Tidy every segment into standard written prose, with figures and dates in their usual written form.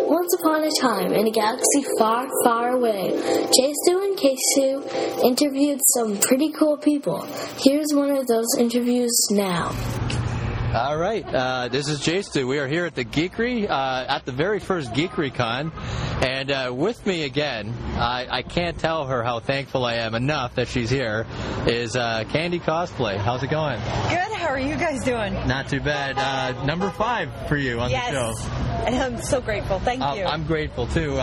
Once upon a time, in a galaxy far, far away, Jasu and Kesu interviewed some pretty cool people. Here's one of those interviews now. All right, this is Jasu. We are here at the Geekery, at the very first Geekery Con, and with me again, I can't tell her how thankful I am enough that she's here, is Candy Cosplay. How's it going? Good, how are you guys doing? Not too bad. Number 5 for you on the show. And I'm so grateful, thank you. I'm grateful too.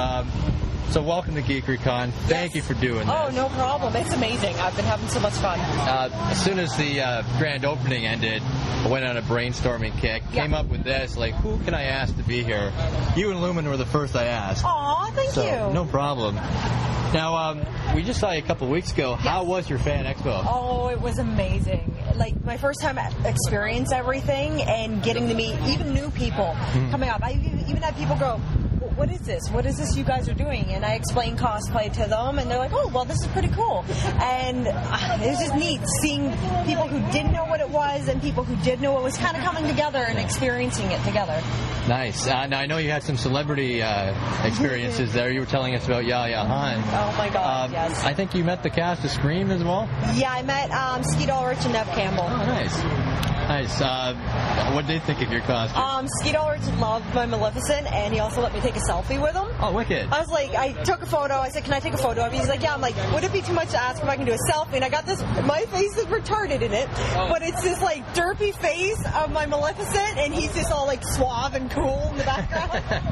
So welcome to Geekery Con. Thank you for doing this. Oh, no problem. It's amazing. I've been having so much fun. As soon as the grand opening ended, I went on a brainstorming kick, came up with this, like, who can I ask to be here? You and Lumen were the first I asked. Aw, thank you. No problem. Now, we just saw you a couple weeks ago. Yes. How was your Fan Expo? Oh, it was amazing. Like, my first time experience everything and getting to meet even new people coming up. I even had people go, what is this? What is this you guys are doing? And I explained cosplay to them, and they're like, oh, well, this is pretty cool. And it was just neat seeing people who didn't know what it was and people who did know it was kind of coming together and experiencing it together. Nice. Now, I know you had some celebrity experiences there. You were telling us about Yaya Han. Oh, my God, yes. I think you met the cast of Scream as well? Yeah, I met Skeet Ulrich and Nev Campbell. Oh, nice. Nice. What did they think of your costume? Skeet Ulrich loved my Maleficent, and he also let me take a selfie with him. Oh, wicked. I was like, I took a photo. I said, can I take a photo of you? He's like, yeah. I'm like, would it be too much to ask if I can do a selfie? And I got this, my face is retarded in it, but it's this, like, derpy face of my Maleficent, and he's just all, like, suave and cool in the background.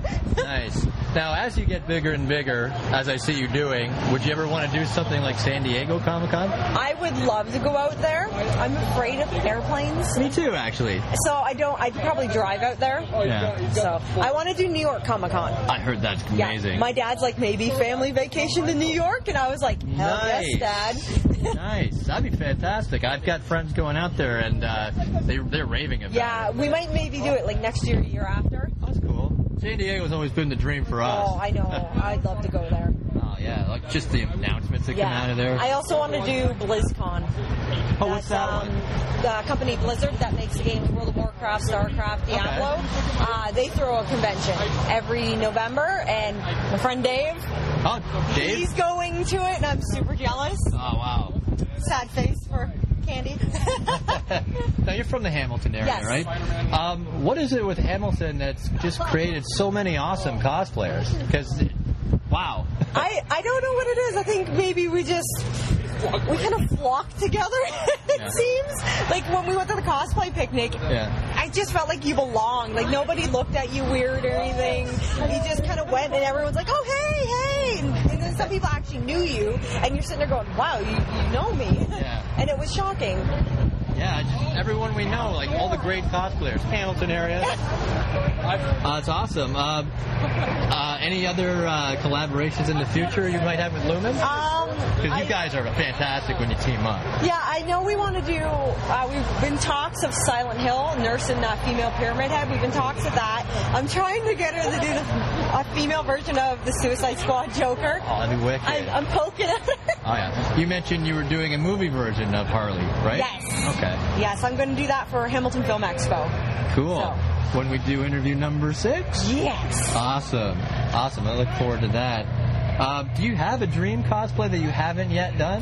Nice. Now, as you get bigger and bigger, as I see you doing, would you ever want to do something like San Diego Comic-Con? I would love to go out there. I'm afraid of airplanes. Me too, actually. So I'd probably drive out there. Yeah. So I want to do New York Comic-Con. I heard that's amazing. Yeah. My dad's like, maybe family vacation to New York, and I was like, hell yes, Dad. Nice. That'd be fantastic. I've got friends going out there, and they're raving about it. Yeah, we might maybe do it like next year, year after. That's cool. San Diego's always been the dream for us. Oh, I know. I'd love to go there. Oh, yeah. Like just the announcements that come out of there. I also want to do BlizzCon. Oh, what's that one? The company Blizzard that makes the games World of Warcraft, StarCraft, Diablo. Okay. They throw a convention every November, and my friend Dave, Dave? He's going to it, and I'm super jealous. Oh, wow. Sad face for Candy. Now, you're from the Hamilton area, right? What is it with Hamilton that's just created so many awesome cosplayers? Because, wow. I don't know what it is. I think maybe we kind of flock together, it seems. Like, when we went to the cosplay picnic, I just felt like you belonged. Like, nobody looked at you weird or anything. You just kind of went, and everyone's like, oh, hey! And then some people actually knew you, and you're sitting there going, wow, you know me. Yeah. And it was shocking. Yeah, just everyone we know, like all the great cosplayers, Hamilton area. It's awesome. Any other collaborations in the future you might have with Lumen? Because you guys are fantastic when you team up. Yeah, I know we want to do, we've been talks of Silent Hill, Nurse and Female Pyramid Head. We've been talks of that. I'm trying to get her to do a female version of the Suicide Squad Joker. Oh, that'd be wicked. I'm poking at her. Oh, yeah. You mentioned you were doing a movie version of Harley, right? Yes. Okay. Yes, I'm going to do that for Hamilton Film Expo. Cool. So. When we do interview number 6? Yes. Awesome. I look forward to that. Do you have a dream cosplay that you haven't yet done?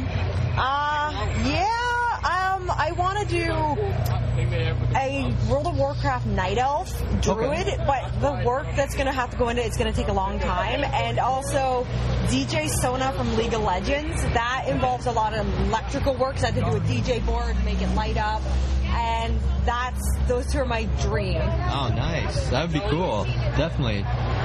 I want to do a World of Warcraft Night Elf druid, but the work that's going to have to go into it's going to take a long time. And also DJ Sona from League of Legends. That involves a lot of electrical work. So I have to do a DJ board, make it light up. And those two are my dream. Oh, nice. That would be cool. Definitely.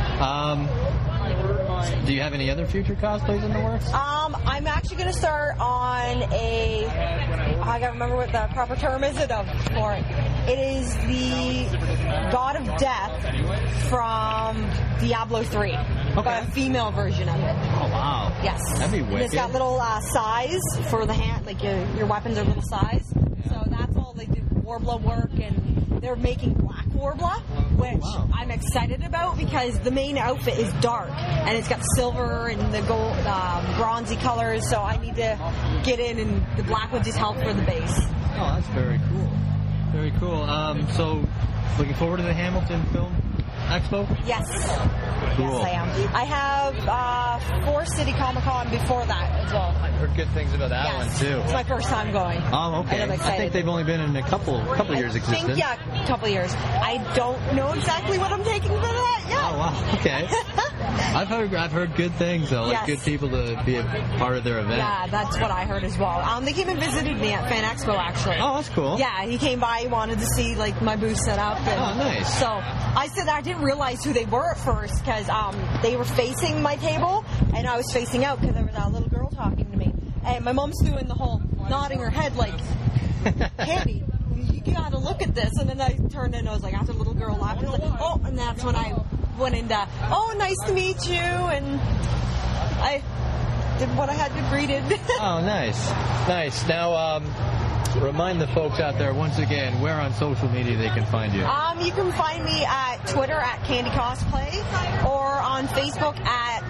Do you have any other future cosplays in the works? I'm actually going to start on I gotta remember what the proper term is for it. It is the God of Death from Diablo 3. Okay. But a female version of it. Oh, wow. Yes. That'd be wicked. And it's got little size for the hand, like your weapons are little size. Yeah. So that's all they do, Warbler work, and they're making Black Warbler, which I'm excited about because the main outfit is dark, and it's got silver and the gold, bronzy colors, so I need to get in, and the black would just help for the base. Oh, that's very cool. Very cool. So, looking forward to the Hamilton Film Expo? Yes. Cool. Yes, I am. I have Forest City Comic Con before that as well. I've heard good things about that one too. It's my first time going. Oh, okay. And I'm excited. I think they've only been in a couple years existence. A couple years. I don't know exactly what I'm taking for that yet. Oh wow. Okay. I've heard good things though, like good people to be a part of their event. Yeah, that's what I heard as well. They came and visited me at Fan Expo actually. Oh, that's cool. Yeah, he came by, he wanted to see like my booth set up. And oh, nice. So I said I didn't realize who they were at first because they were facing my table and I was facing out because there was that little girl talking to me. And my mom's doing the whole nodding her head like, Candy, you gotta look at this. And then I turned and I was like, after the little girl laughed, I was like, oh, and that's when I went into, oh, nice to meet you. And I did what I had to greeted. Oh, nice. Nice. Now, remind the folks out there once again where on social media they can find you. You can find me at Twitter at Candy Cosplay or on Facebook at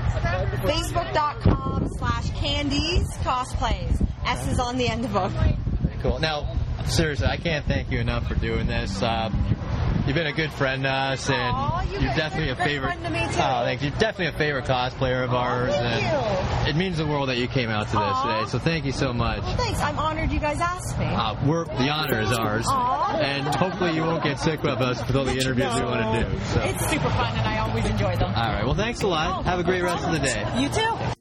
facebook.com/Candies Cosplays. S is on the end of them. Cool. Now, seriously, I can't thank you enough for doing this. You've been a good friend to us, and you're definitely a favorite. Friend to me too. Oh, thanks. You're definitely a favorite cosplayer of ours, and it means the world that you came out to this today. So thank you so much. Well, thanks. I'm honored you guys asked me. The honor is ours, and hopefully you won't get sick of us with all the interviews we want to do. So. It's super fun, and I always enjoy them. All right. Well, thanks a lot. Have a great rest of the day. You too.